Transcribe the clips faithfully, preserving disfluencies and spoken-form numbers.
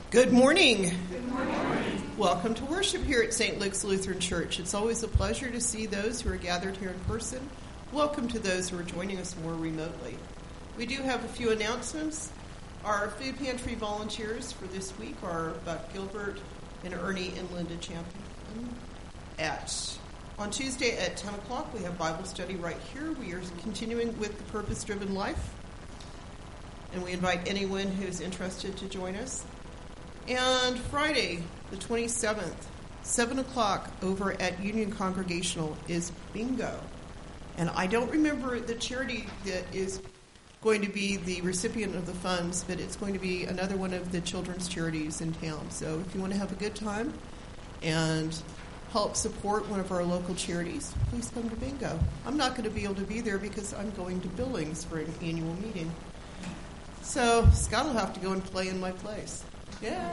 Good morning. Good morning. Welcome to worship here at Saint Luke's Lutheran Church. It's always a pleasure to see those who are gathered here in person. Welcome to those who are joining us more remotely. We do have a few announcements. Our food pantry volunteers for this week are Buck Gilbert and Ernie and Linda Champion. At on Tuesday at ten o'clock, we have Bible study right here. We are continuing with the Purpose-Driven Life, and we invite anyone who's interested to join us. And Friday, the twenty-seventh, seven o'clock over at Union Congregational is bingo. And I don't remember the charity that is going to be the recipient of the funds, but it's going to be another one of the children's charities in town. So if you want to have a good time and help support one of our local charities, please come to bingo. I'm not going to be able to be there because I'm going to Billings for an annual meeting. So Scott will have to go and play in my place. Yeah.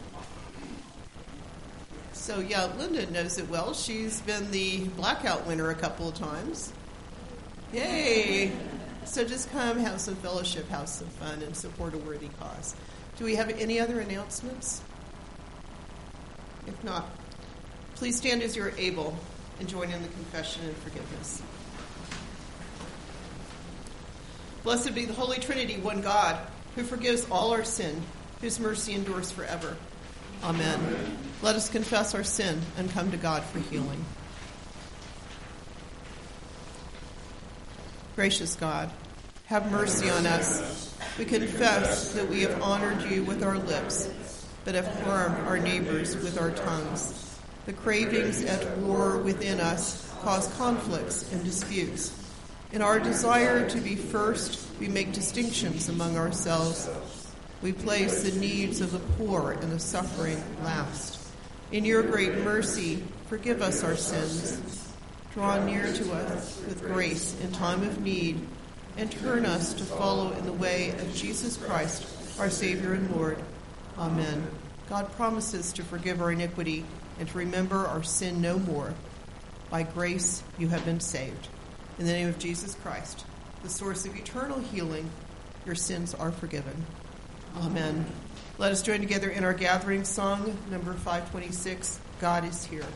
So, yeah, Linda knows it well. She's been the blackout winner a couple of times. Yay. So just come, have some fellowship, have some fun, and support a worthy cause. Do we have any other announcements? If not, please stand as you're able and join in the confession and forgiveness. Blessed be the Holy Trinity, one God, who forgives all our sin, whose mercy endures forever. Amen. Amen. Let us confess our sin and come to God for healing. Gracious God, have mercy on us. We confess that we have honored you with our lips, but have harmed our neighbors with our tongues. The cravings at war within us cause conflicts and disputes. In our desire to be first, we make distinctions among ourselves. We place the needs of the poor and the suffering last. In your great mercy, forgive us our sins. Draw near to us with grace in time of need, and turn us to follow in the way of Jesus Christ, our Savior and Lord. Amen. God promises to forgive our iniquity and to remember our sin no more. By grace you have been saved. In the name of Jesus Christ, the source of eternal healing, your sins are forgiven. Amen. Let us join together in our gathering song, number five twenty-six, God is Here.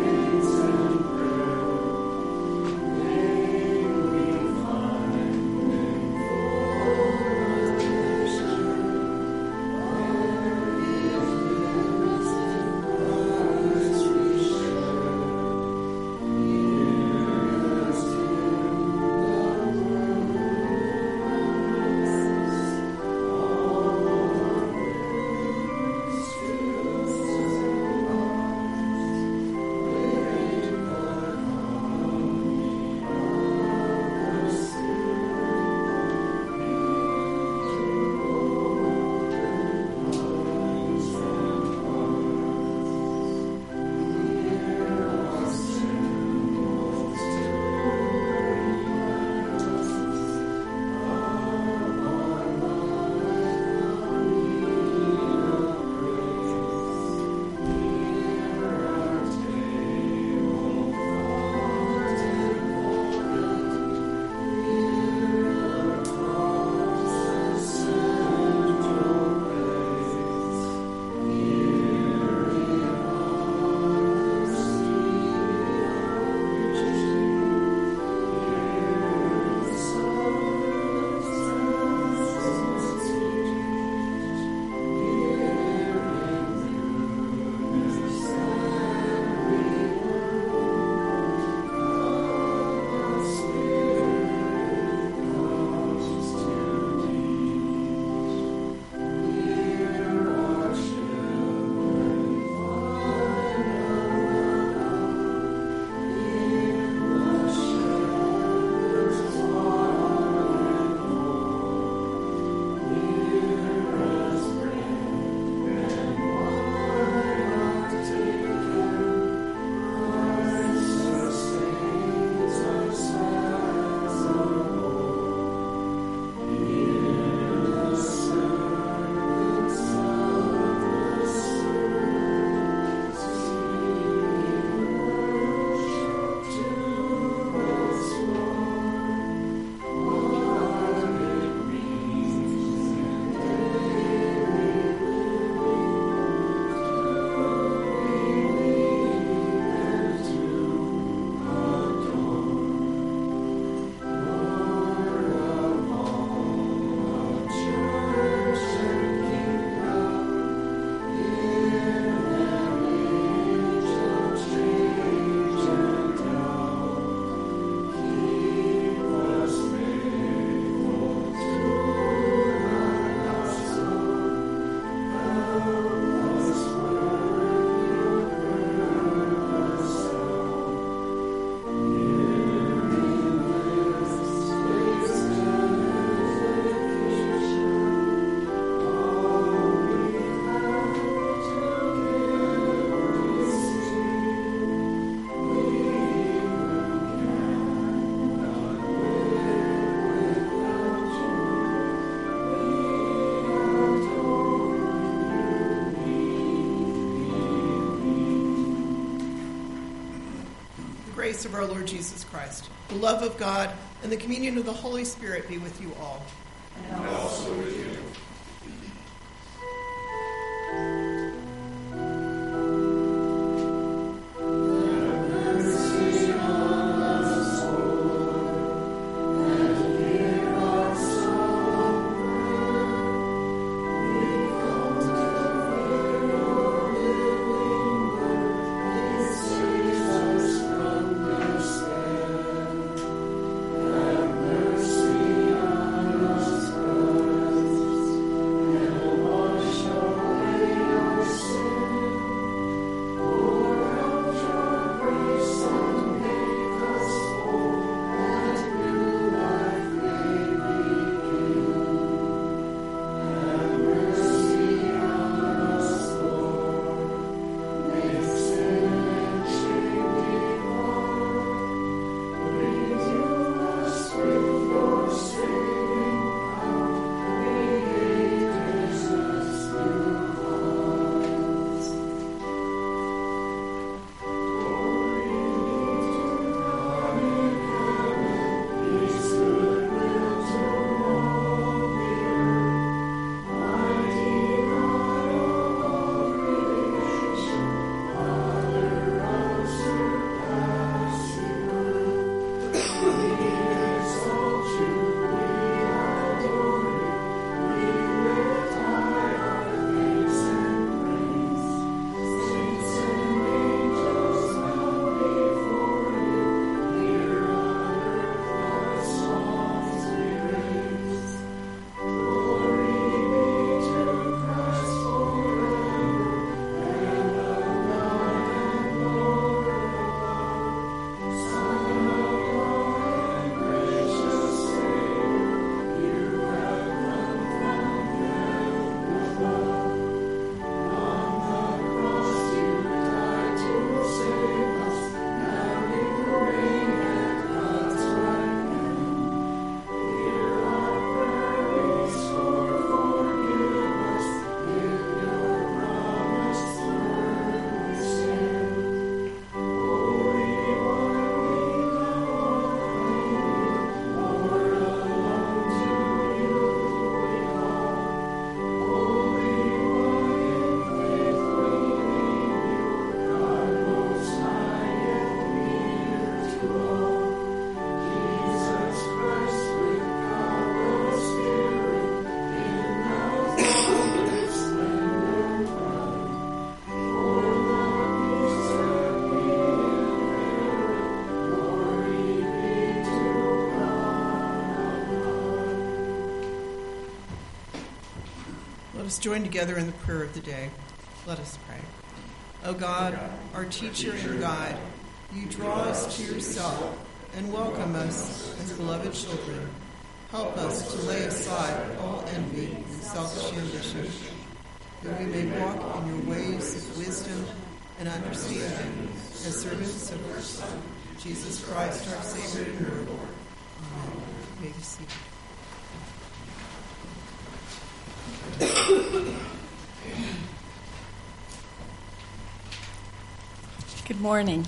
Thank grace of our Lord Jesus Christ, the love of God, and the communion of the Holy Spirit be with you all. And also with you. Let us join together in the prayer of the day. Let us pray. O God, our teacher and guide, you draw us to yourself and welcome us as beloved children. Help us to lay aside all envy and selfish ambition, that we may walk in your ways of wisdom and understanding as servants of your Son, Jesus Christ, our Savior and Lord. Amen. You may be seated. Good morning.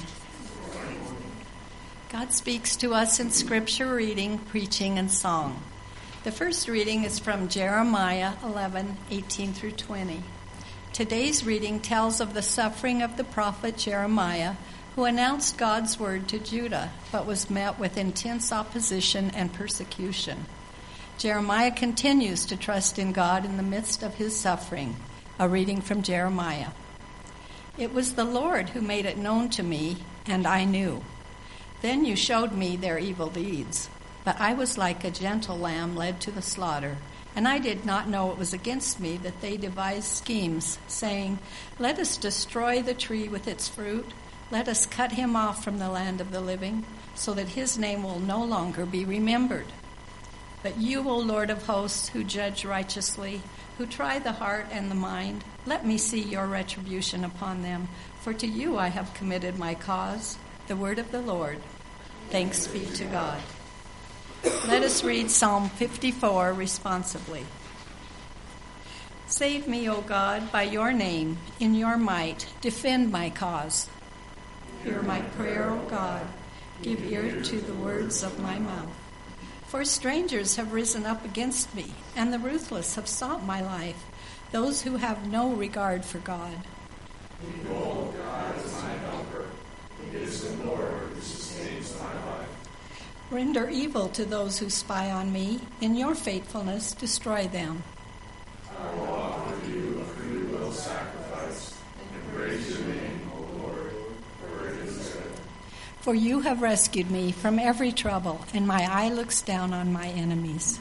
God speaks to us in scripture reading, preaching, and song. The first reading is from Jeremiah eleven, eighteen through twenty. Today's reading tells of the suffering of the prophet Jeremiah, who announced God's word to Judah, but was met with intense opposition and persecution. Jeremiah continues to trust in God in the midst of his suffering. A reading from Jeremiah. It was the Lord who made it known to me, and I knew. Then you showed me their evil deeds. But I was like a gentle lamb led to the slaughter, and I did not know it was against me that they devised schemes, saying, let us destroy the tree with its fruit. Let us cut him off from the land of the living, so that his name will no longer be remembered. But you, O Lord of hosts, who judge righteously, who try the heart and the mind, let me see your retribution upon them, for to you I have committed my cause. The word of the Lord. Thanks be to God. Let us read Psalm fifty-four responsibly. Save me, O God, by your name, in your might, defend my cause. Hear my prayer, O God. Give ear to the words of my mouth. For strangers have risen up against me, and the ruthless have sought my life, those who have no regard for God. Behold, God is my helper. It is the Lord who sustains my life. Render evil to those who spy on me. In your faithfulness, destroy them. I will offer you a free will sacrifice and praise your name, O Lord, for it is good. For you have rescued me from every trouble, and my eye looks down on my enemies.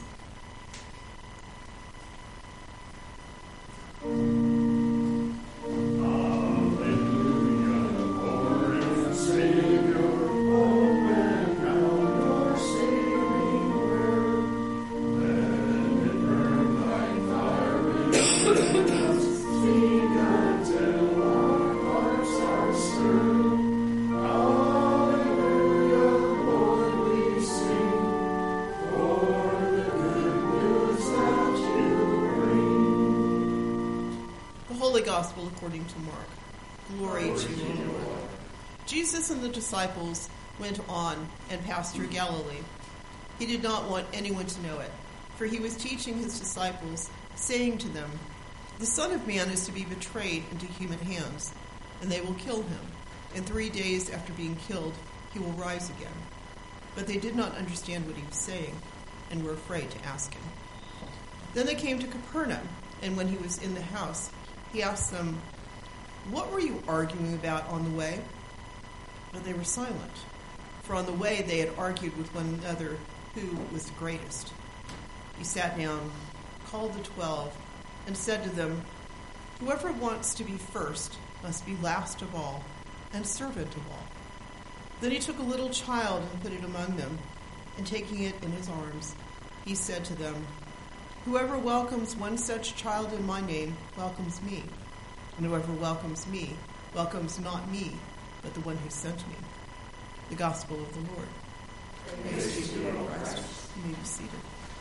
Gospel according to Mark. Glory, Glory to you, Lord. Lord. Jesus and the disciples went on and passed through Galilee. He did not want anyone to know it, for he was teaching his disciples, saying to them, "The Son of Man is to be betrayed into human hands, and they will kill him. And three days after being killed, he will rise again." But they did not understand what he was saying, and were afraid to ask him. Then they came to Capernaum, and when he was in the house, he asked them, "What were you arguing about on the way?" But they were silent, for on the way they had argued with one another who was the greatest. He sat down, called the twelve, and said to them, "Whoever wants to be first must be last of all and servant of all." Then he took a little child and put it among them, and taking it in his arms, he said to them, "Whoever welcomes one such child in my name welcomes me, and whoever welcomes me welcomes not me, but the one who sent me." The Gospel of the Lord. Praise to you, Lord Christ. You may be seated.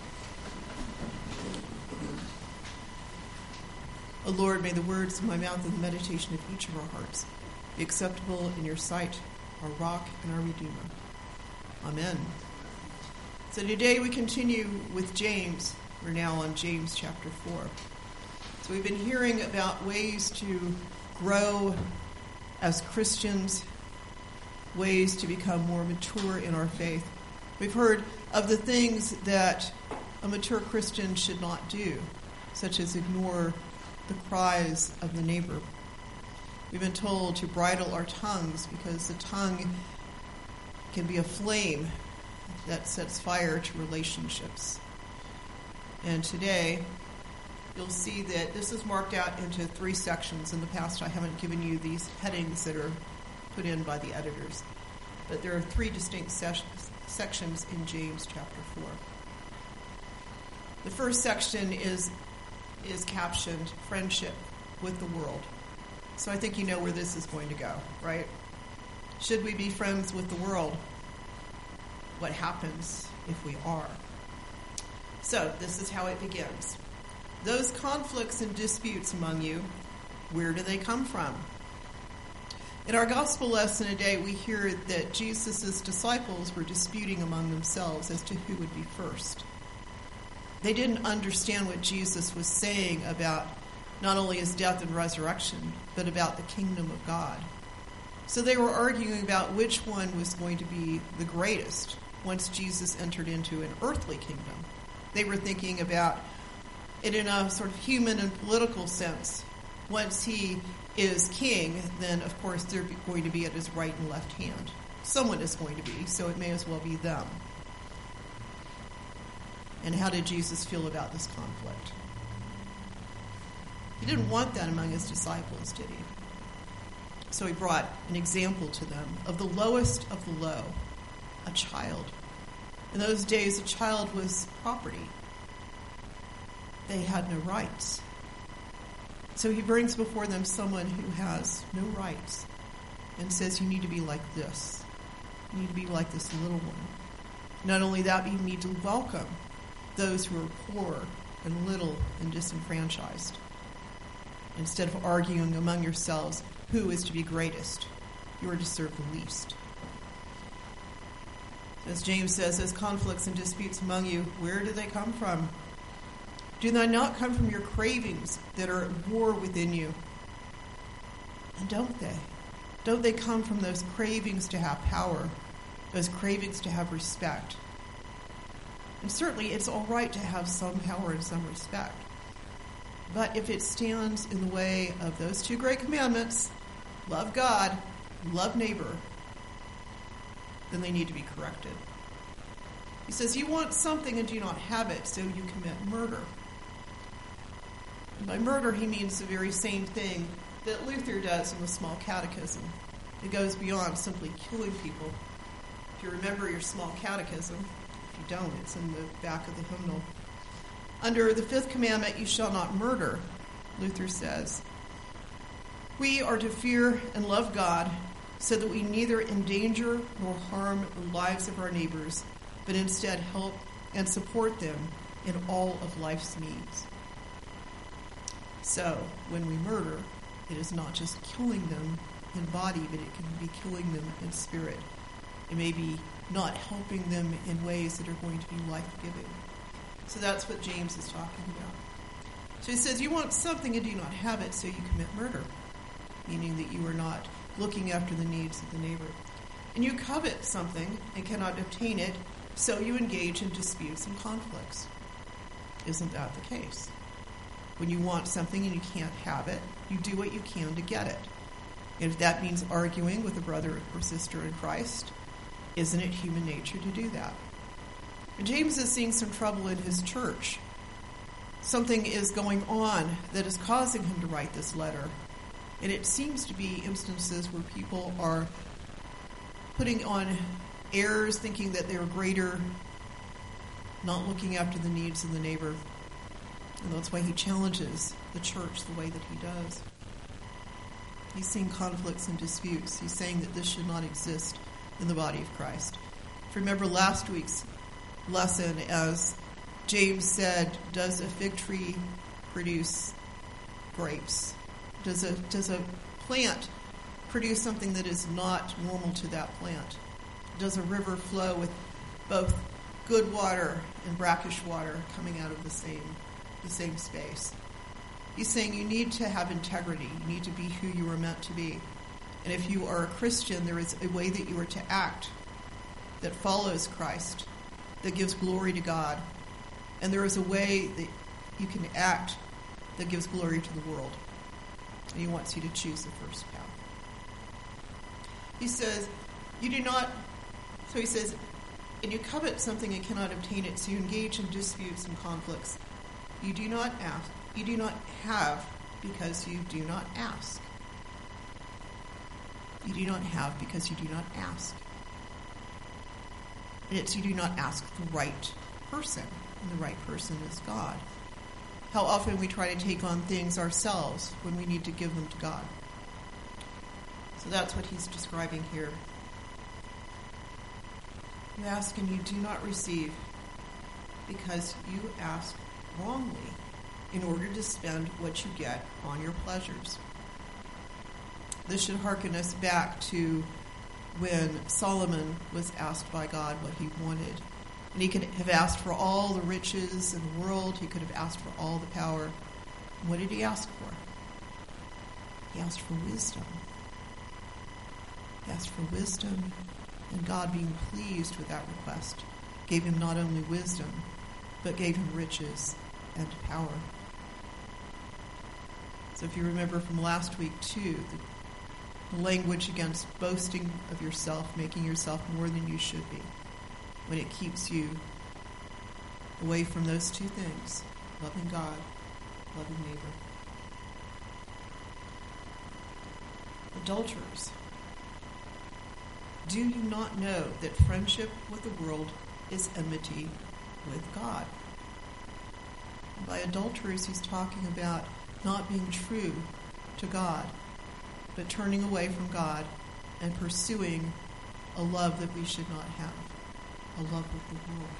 O Lord, may the words of my mouth and the meditation of each of our hearts be acceptable in your sight, our rock and our Redeemer. Amen. So today we continue with James. We're now on James chapter four. So we've been hearing about ways to grow as Christians, ways to become more mature in our faith. We've heard of the things that a mature Christian should not do, such as ignore the cries of the neighbor. We've been told to bridle our tongues because the tongue can be a flame that sets fire to relationships. And today, you'll see that this is marked out into three sections. In the past, I haven't given you these headings that are put in by the editors. But there are three distinct ses- sections in James chapter four. The first section is, is captioned Friendship with the World. So I think you know where this is going to go, right? Should we be friends with the world? What happens if we are? So, this is how it begins. Those conflicts and disputes among you, where do they come from? In our gospel lesson today, we hear that Jesus' disciples were disputing among themselves as to who would be first. They didn't understand what Jesus was saying about not only his death and resurrection, but about the kingdom of God. So they were arguing about which one was going to be the greatest once Jesus entered into an earthly kingdom. They were thinking about it in a sort of human and political sense. Once he is king, then of course they're going to be at his right and left hand. Someone is going to be, so it may as well be them. And how did Jesus feel about this conflict? He didn't want that among his disciples, did he? So he brought an example to them of the lowest of the low, a child. In those days, a child was property. They had no rights. So he brings before them someone who has no rights and says, you need to be like this. You need to be like this little one. Not only that, but you need to welcome those who are poor and little and disenfranchised. Instead of arguing among yourselves who is to be greatest, you are to serve the least. As James says, those conflicts and disputes among you, where do they come from? Do they not come from your cravings that are at war within you? And don't they? Don't they come from those cravings to have power, those cravings to have respect? And certainly it's all right to have some power and some respect. But if it stands in the way of those two great commandments, love God, love neighbor, then they need to be corrected. He says, you want something and do not have it, so you commit murder. And by murder, he means the very same thing that Luther does in the Small Catechism. It goes beyond simply killing people. If you remember your Small Catechism, if you don't, it's in the back of the hymnal. Under the fifth commandment, you shall not murder, Luther says, we are to fear and love God so that we neither endanger nor harm the lives of our neighbors, but instead help and support them in all of life's needs. So, when we murder, it is not just killing them in body, but it can be killing them in spirit. It may be not helping them in ways that are going to be life-giving. So that's what James is talking about. So he says, you want something and do not have it, so you commit murder, meaning that you are not looking after the needs of the neighbor. And you covet something and cannot obtain it, so you engage in disputes and conflicts. Isn't that the case? When you want something and you can't have it, you do what you can to get it. And if that means arguing with a brother or sister in Christ, isn't it human nature to do that? And James is seeing some trouble in his church. Something is going on that is causing him to write this letter. And it seems to be instances where people are putting on airs, thinking that they're greater, not looking after the needs of the neighbor. And that's why he challenges the church the way that he does. He's seeing conflicts and disputes. He's saying that this should not exist in the body of Christ. If you remember last week's lesson, as James said, does a fig tree produce grapes? Does a, does a plant produce something that is not normal to that plant? Does a river flow with both good water and brackish water coming out of the same the same space? He's saying you need to have integrity. You need to be who you are meant to be. And if you are a Christian, there is a way that you are to act that follows Christ, that gives glory to God. And there is a way that you can act that gives glory to the world. And he wants you to choose the first path. He says, you do not, so he says, and you covet something and cannot obtain it, so you engage in disputes and conflicts. You do not ask, you do not have because you do not ask. You do not have because you do not ask. And it's you do not ask the right person, and the right person is God. How often we try to take on things ourselves when we need to give them to God. So that's what he's describing here. You ask and you do not receive because you ask wrongly in order to spend what you get on your pleasures. This should hearken us back to when Solomon was asked by God what he wanted. And he could have asked for all the riches in the world. He could have asked for all the power. And what did he ask for? He asked for wisdom. He asked for wisdom, and God, being pleased with that request, gave him not only wisdom, but gave him riches and power. So if you remember from last week, too, the language against boasting of yourself, making yourself more than you should be, when it keeps you away from those two things, loving God, loving neighbor. Adulterers, do you not know that friendship with the world is enmity with God? And by adulterers, he's talking about not being true to God, but turning away from God and pursuing a love that we should not have, a love with the world.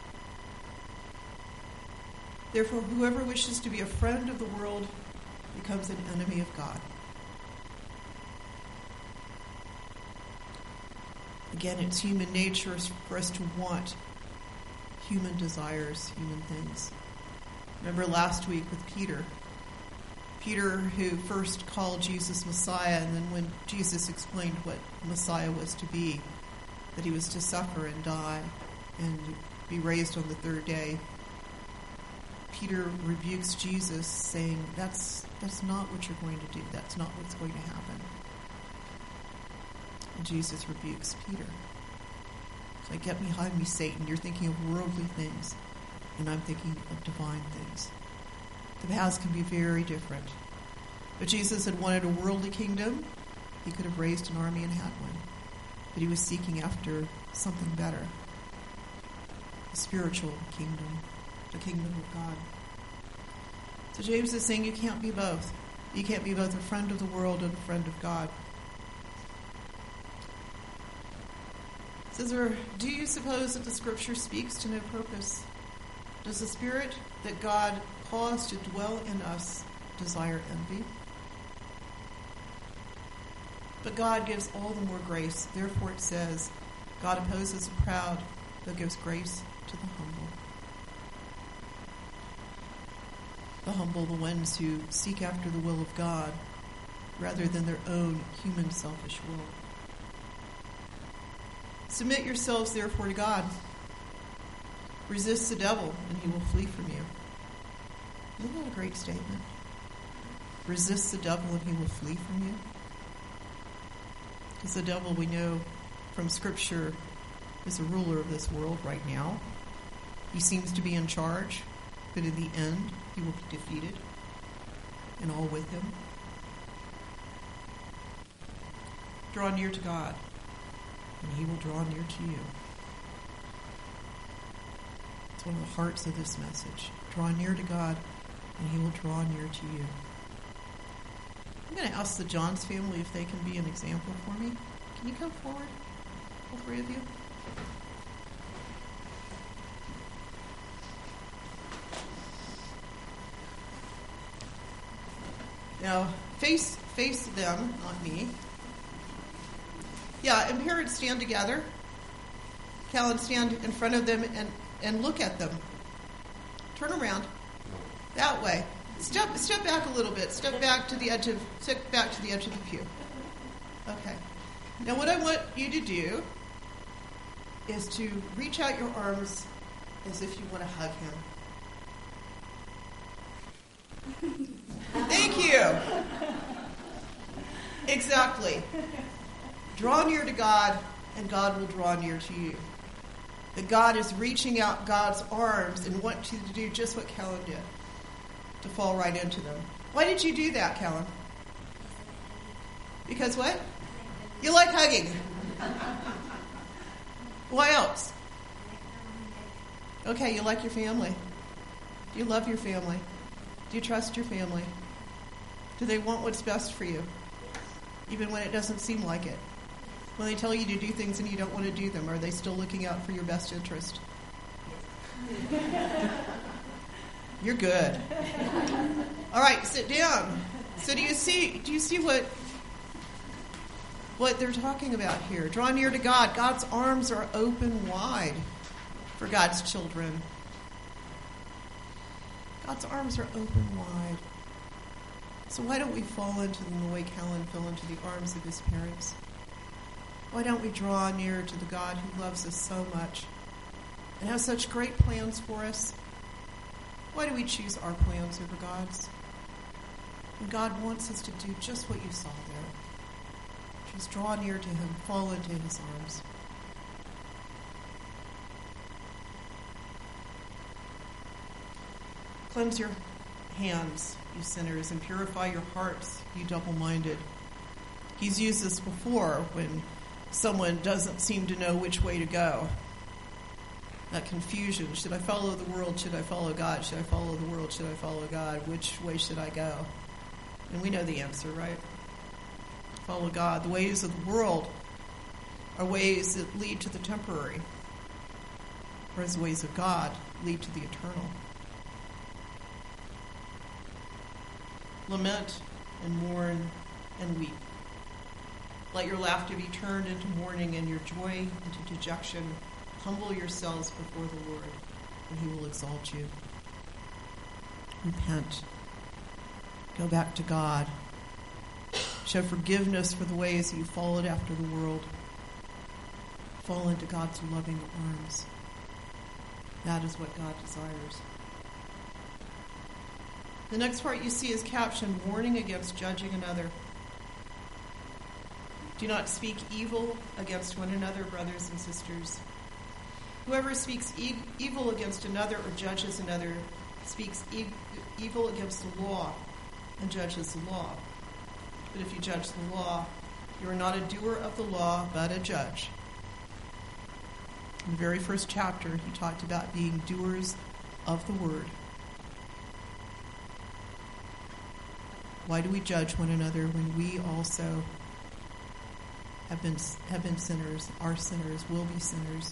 Therefore, whoever wishes to be a friend of the world becomes an enemy of God. Again, it's human nature for us to want human desires, human things. Remember last week with Peter. Peter, who first called Jesus Messiah, and then when Jesus explained what Messiah was to be, that he was to suffer and die and be raised on the third day, Peter rebukes Jesus, saying, that's, that's not what you're going to do. That's not what's going to happen. And Jesus rebukes Peter. It's like, get behind me, Satan. You're thinking of worldly things, and I'm thinking of divine things. The paths can be very different. But Jesus had wanted a worldly kingdom. He could have raised an army and had one. But he was seeking after something better. A spiritual kingdom. The kingdom of God. So James is saying you can't be both. You can't be both a friend of the world and a friend of God. It says, or do you suppose that the Scripture speaks to no purpose? Does the Spirit that God caused to dwell in us desire envy? But God gives all the more grace. Therefore it says, God opposes the proud, but gives grace to the humble. The humble, the ones who seek after the will of God rather than their own human selfish will. Submit yourselves therefore to God. Resist the devil, and he will flee from you. Isn't that a great statement? Resist the devil, and he will flee from you. Because the devil, we know from Scripture, is the ruler of this world right now. He seems to be in charge, but in the end, he will be defeated, and all with him. Draw near to God, and he will draw near to you. It's one of the hearts of this message. Draw near to God, and he will draw near to you. I'm going to ask the Johns family if they can be an example for me. Can you come forward, all three of you? Now, face face them, not me. Yeah, and parents stand together. Callan, stand in front of them and, and look at them. Turn around. That way. Step step back a little bit. Step back to the edge of step back to the edge of the pew. Okay. Now what I want you to do is to reach out your arms as if you want to hug him. Thank you. Exactly. Draw near to God, and God will draw near to you. That God is reaching out God's arms and wants you to do just what Callan did, to fall right into them. Why did you do that, Callan? Because what? You like hugging. Why else? Okay, you like your family. Do you love your family? Do you trust your family? Do they want what's best for you? Even when it doesn't seem like it? When they tell you to do things and you don't want to do them, are they still looking out for your best interest? You're good. All right, sit down. So do you see do you see what what they're talking about here? Draw near to God. God's arms are open wide for God's children. God's arms are open wide. So why don't we fall into them the way Callan fell into the arms of his parents? Why don't we draw near to the God who loves us so much and has such great plans for us? Why do we choose our plans over God's? And God wants us to do just what you saw there. Just draw near to him, fall into his arms. Cleanse your hands, you sinners, and purify your hearts, you double-minded. He's used this before when someone doesn't seem to know which way to go. That confusion. Should I follow the world? Should I follow God? Should I follow the world? Should I follow God? Which way should I go? And we know the answer, right? Follow God. The ways of the world are ways that lead to the temporary, whereas the ways of God lead to the eternal. Lament and mourn and weep. Let your laughter be turned into mourning and your joy into dejection. Humble yourselves before the Lord, and he will exalt you. Repent. Go back to God. Show forgiveness for the ways that you followed after the world. Fall into God's loving arms. That is what God desires. The next part you see is captioned, warning against judging another. Do not speak evil against one another, brothers and sisters. Whoever speaks e- evil against another or judges another speaks e- evil against the law and judges the law. But if you judge the law, you are not a doer of the law, but a judge. In the very first chapter, he talked about being doers of the word. Why do we judge one another when we also have been have been sinners, are sinners, will be sinners?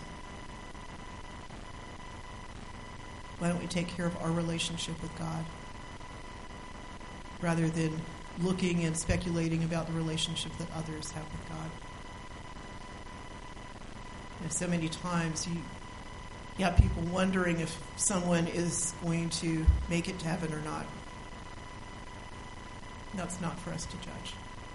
Why don't we take care of our relationship with God rather than looking and speculating about the relationship that others have with God? You know, so many times you, you have people wondering if someone is going to make it to heaven or not. That's not for us to judge.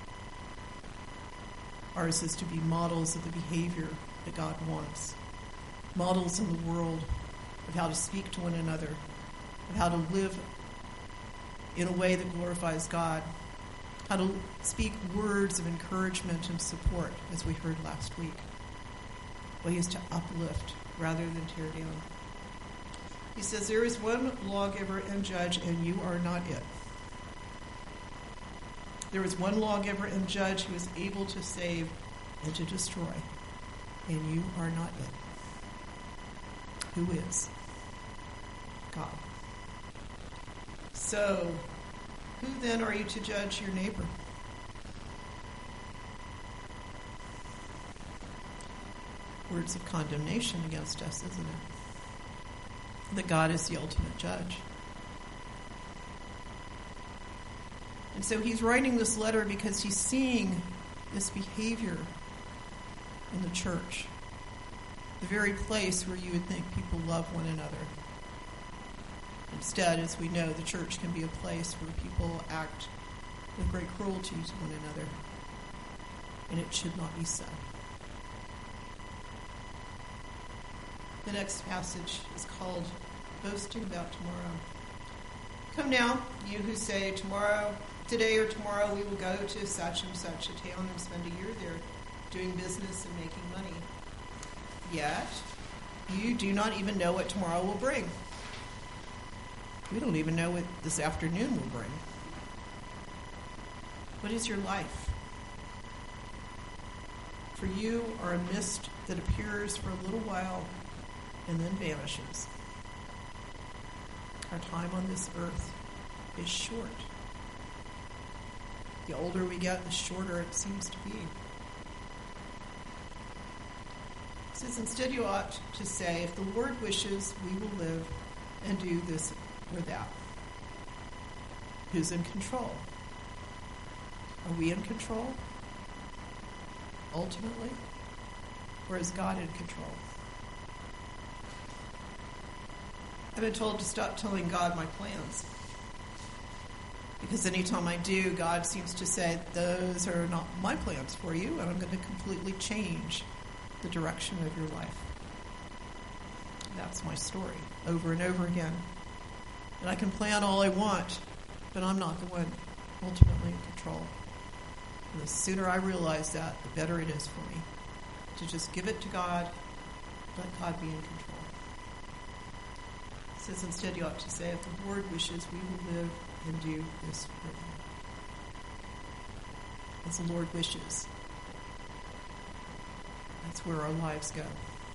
Ours is to be models of the behavior that God wants. Models in the world of how to speak to one another, of how to live in a way that glorifies God, how to speak words of encouragement and support, as we heard last week. Ways to uplift rather than tear down. He says, there is one lawgiver and judge, and you are not it. There is one lawgiver and judge who is able to save and to destroy, and you are not it. Who is? God. So, who then are you to judge your neighbor? Words of condemnation against us, isn't it? That God is the ultimate judge. And so he's writing this letter because he's seeing this behavior in the church, the very place where you would think people love one another. Instead, as we know, the church can be a place where people act with great cruelty to one another, and it should not be so. The next passage is called Boasting About Tomorrow. Come now, you who say, tomorrow, today or tomorrow we will go to such and such a town and spend a year there doing business and making money. Yet, you do not even know what tomorrow will bring. We don't even know what this afternoon will bring. What is your life? For you are a mist that appears for a little while and then vanishes. Our time on this earth is short. The older we get, the shorter it seems to be. It says, instead you ought to say, if the Lord wishes, we will live and do this or that. Who's in control? Are we in control? Ultimately? Or is God in control? I've been told to stop telling God my plans. Because anytime I do, God seems to say, those are not my plans for you, and I'm going to completely change the direction of your life. That's my story, over and over again. And I can plan all I want, but I'm not the one ultimately in control. And the sooner I realize that, the better it is for me to just give it to God, let God be in control. It says instead you ought to say, if the Lord wishes, we will live and do this or that. As the Lord wishes, that's where our lives go.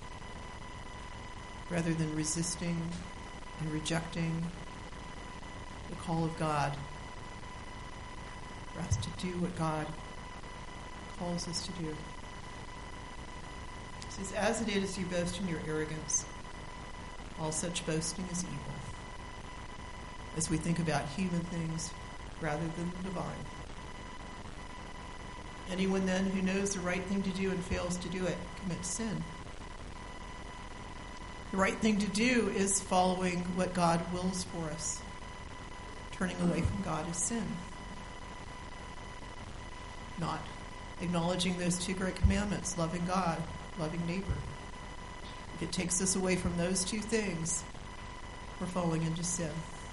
Rather than resisting and rejecting the call of God, for us to do what God calls us to do. It says, as it is, you boast in your arrogance. All such boasting is evil, as we think about human things rather than the divine. Anyone then who knows the right thing to do and fails to do it commits sin. The right thing to do is following what God wills for us. Turning away from God is sin. Not acknowledging those two great commandments, loving God, loving neighbor. If it takes us away from those two things, we're falling into sin.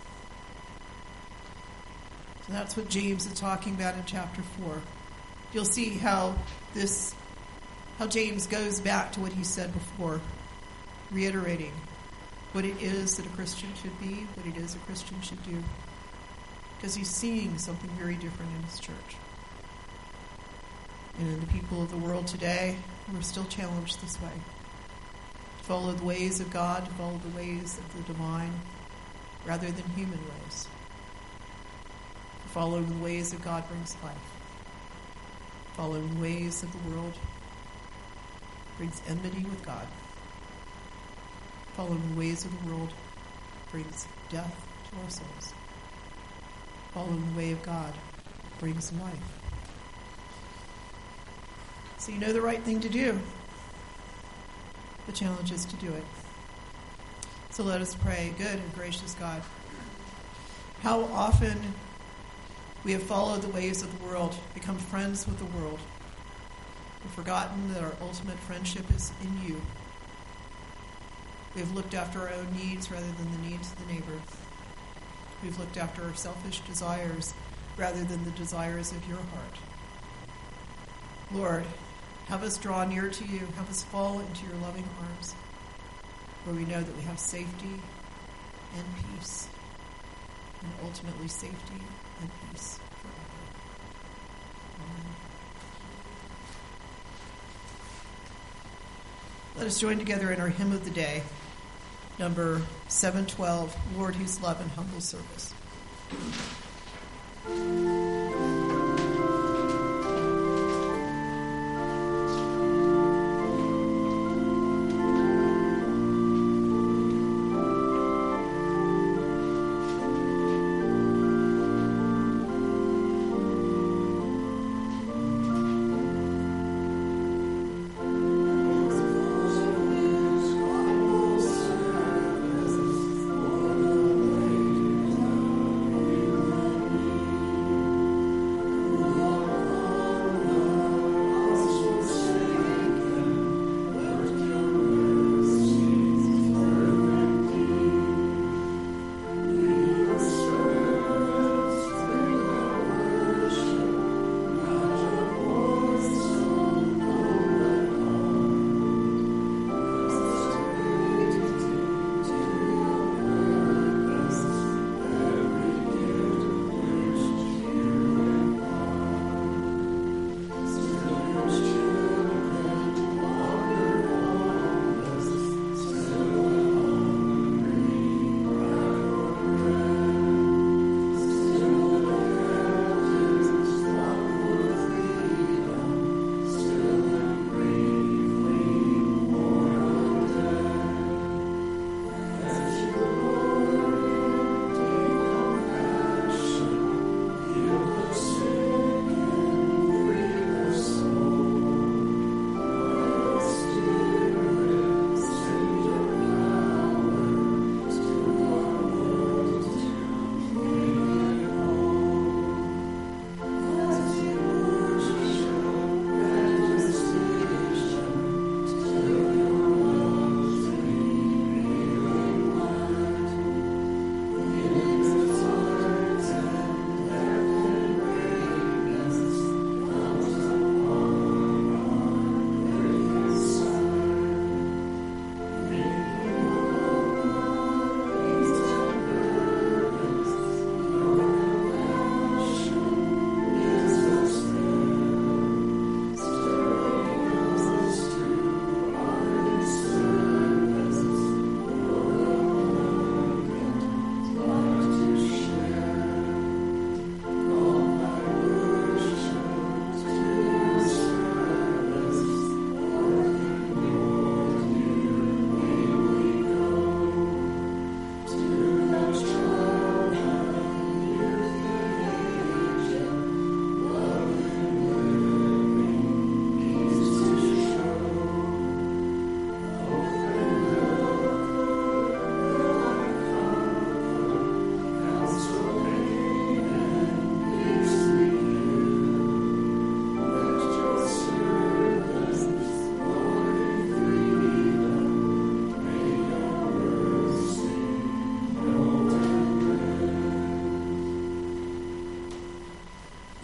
So that's what James is talking about in chapter four. You'll see how this, how James goes back to what he said before, reiterating what it is that a Christian should be, what it is a Christian should do. Because he's seeing something very different in his church. And in the people of the world today, we're still challenged this way. To follow the ways of God, to follow the ways of the divine, rather than human ways. To follow the ways of God brings life. Following the ways of the world brings enmity with God. Following the ways of the world brings death to our souls. Following the way of God brings life. So you know the right thing to do. The challenge is to do it. So let us pray. Good and gracious God, how often we have followed the ways of the world, become friends with the world. We've forgotten that our ultimate friendship is in you. We have looked after our own needs rather than the needs of the neighbor. We've looked after our selfish desires rather than the desires of your heart. Lord, have us draw near to you. Have us fall into your loving arms, where we know that we have safety and peace, and ultimately safety and peace forever. Amen. Let us join together in our hymn of the day, number seven twelve, Lord, whose love and humble service. Thank you.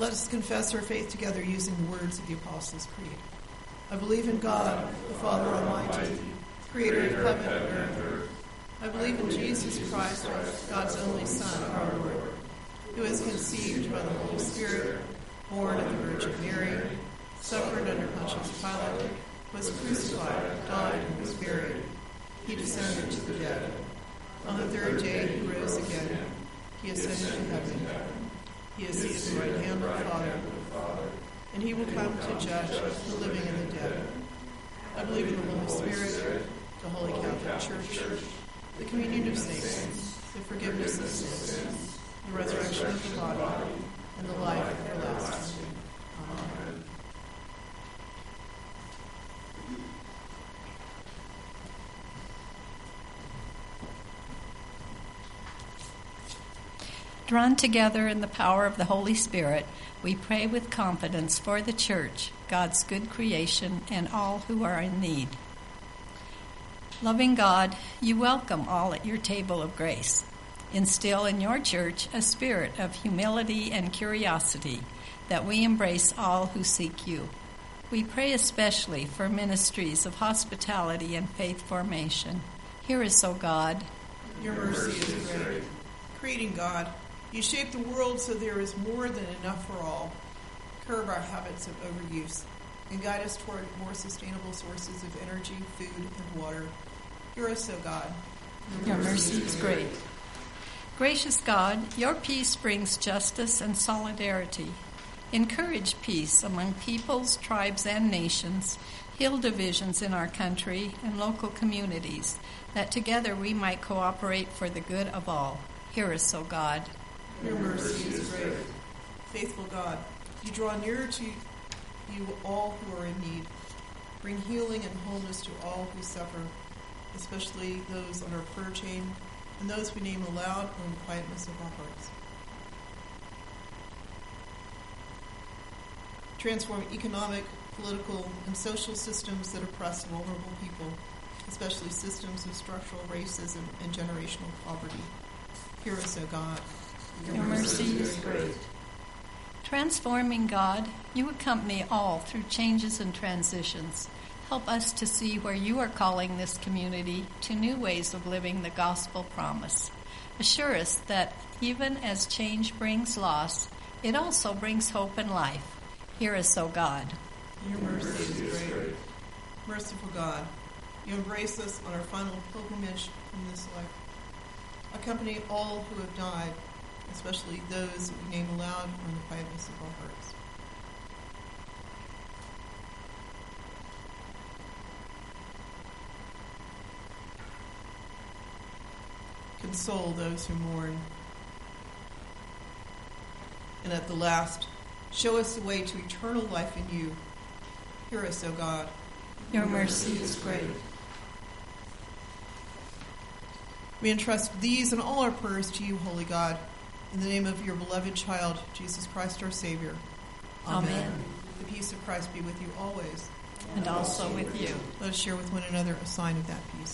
Let us confess our faith together using the words of the Apostles' Creed. I believe in God, the Father Almighty, creator of heaven and earth. I believe in Jesus Christ, God's only Son, our Lord, who was conceived by the Holy Spirit, born of the Virgin Mary, suffered under Pontius Pilate, was crucified, died, and was buried. He descended to the dead. On the third day he rose again. He ascended to heaven. He is seated at the right hand of the Father, and he will come to judge the living and the dead. I believe in the Holy Spirit, the Holy Catholic Church, the communion of saints, the forgiveness of sins, the resurrection of the body, and the life everlasting. Amen. Drawn together in the power of the Holy Spirit, we pray with confidence for the Church, God's good creation, and all who are in need. Loving God, you welcome all at your table of grace. Instill in your church a spirit of humility and curiosity, that we embrace all who seek you. We pray especially for ministries of hospitality and faith formation. Hear us, O God. Your mercy is great. Creating God, you shape the world so there is more than enough for all. Curb our habits of overuse and guide us toward more sustainable sources of energy, food, and water. Hear us, O God. Your mercy is great. Gracious God, your peace brings justice and solidarity. Encourage peace among peoples, tribes, and nations. Heal divisions in our country and local communities, that together we might cooperate for the good of all. Hear us, O God. Your mercy is great. Faithful God, you draw nearer to you all who are in need. Bring healing and wholeness to all who suffer, especially those on our prayer chain and those we name aloud or in the quietness of our hearts. Transform economic, political, and social systems that oppress vulnerable people, especially systems of structural racism and generational poverty. Hear us, O God. Your, Your mercy, mercy is great. Transforming God, you accompany all through changes and transitions. Help us to see where you are calling this community to new ways of living the gospel promise. Assure us that even as change brings loss, it also brings hope and life. Hear us, O God. Your mercy is great. Merciful God, you embrace us on our final pilgrimage from this life. Accompany all who have died, especially those that we name aloud or in the quietness of our hearts. Console those who mourn. And at the last, show us the way to eternal life in you. Hear us, O God. Your mercy is great. We entrust these and all our prayers to you, Holy God, in the name of your beloved child, Jesus Christ our Savior. Amen. Amen. The peace of Christ be with you always. And also with you. Let us share with one another a sign of that peace.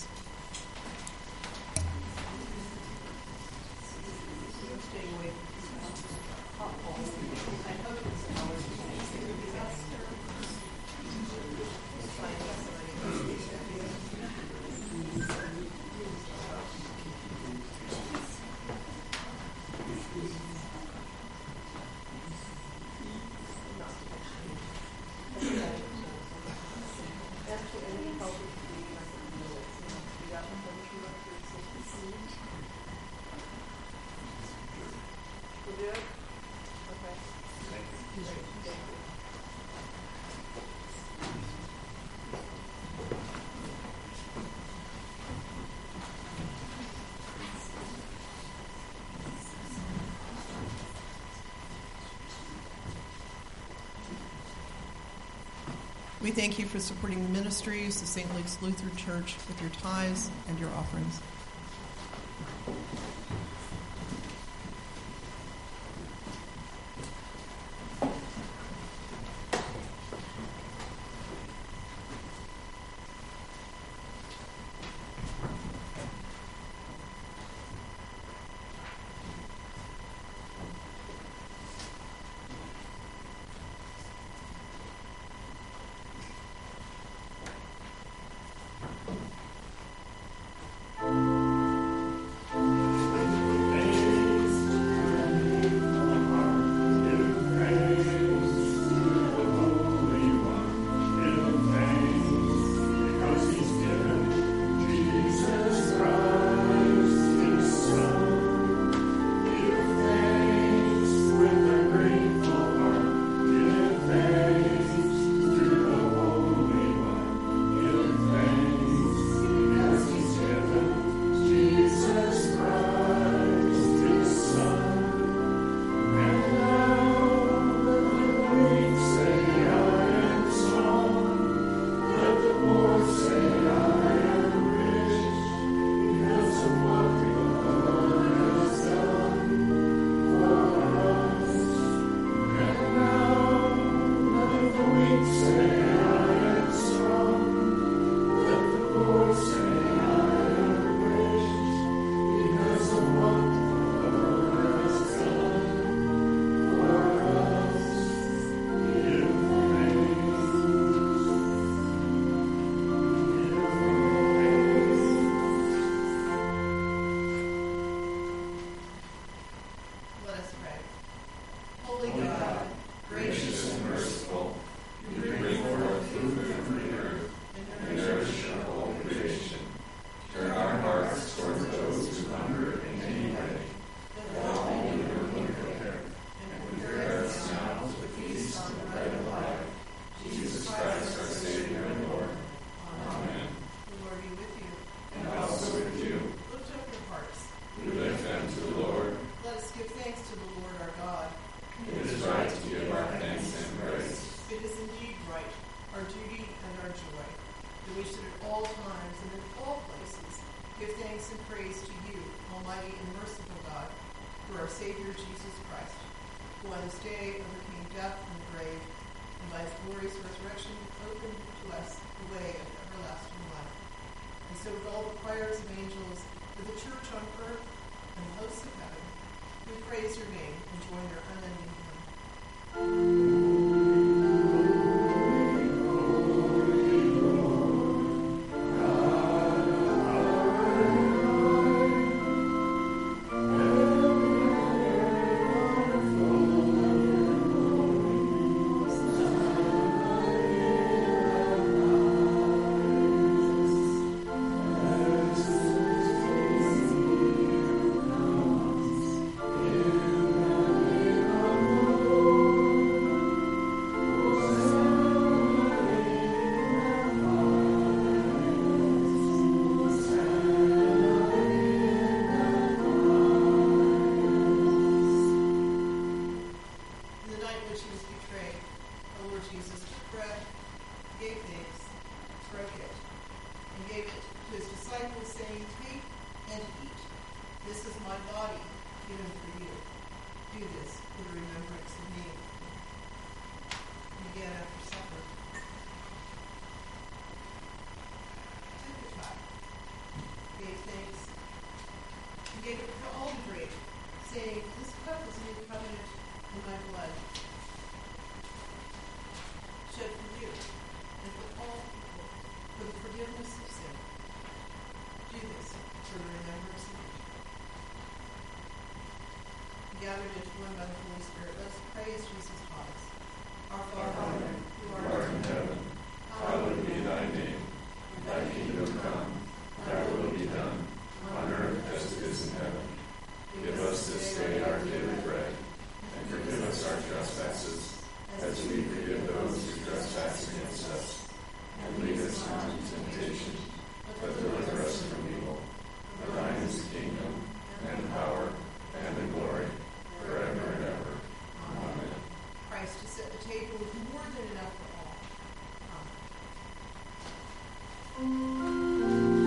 We thank you for supporting the ministries of Saint Luke's Lutheran Church with your tithes and your offerings. merciful. You bring forth food from the earth and nourish your whole creation. Turn our hearts towards those who hunger in any way. That only your will prepare, and prepare us now to the feast of the bread of life. Jesus Christ, our Savior and Lord. Amen. The Lord be with you. And also with you. Lift up your hearts. We lift them to the Lord. Let us give thanks to the Lord our God. It is right to give our thanks and praise. It is indeed right, our duty and our joy, that we should at all times and in all places give thanks and praise to you, Almighty and merciful God, through our Savior Jesus Christ, who on this day overcame death and the grave, and by his glorious resurrection opened to us the way of everlasting life. And so with all the choirs of angels, with the church on earth and the hosts of heaven, we praise your name and join your unending hymn. Gathered into one by the Holy Spirit, let us pray as Jesus taught us. Our Father, who art in heaven, hallowed be thy name. Thy kingdom come, thy will be done, on earth as it is in heaven. Give us this day our daily bread, and forgive us our trespasses, as we forgive those who trespass against us. And lead us not into temptation, but deliver us from evil. For thine is the kingdom, and the power, and the glory, forever and ever. Amen. Christ to set the table with more than enough for all. Amen.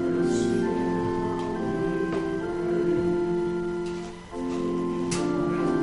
Amen.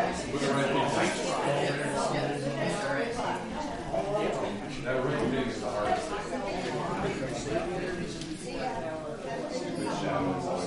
That ring thing is the hardest thing. The shadows.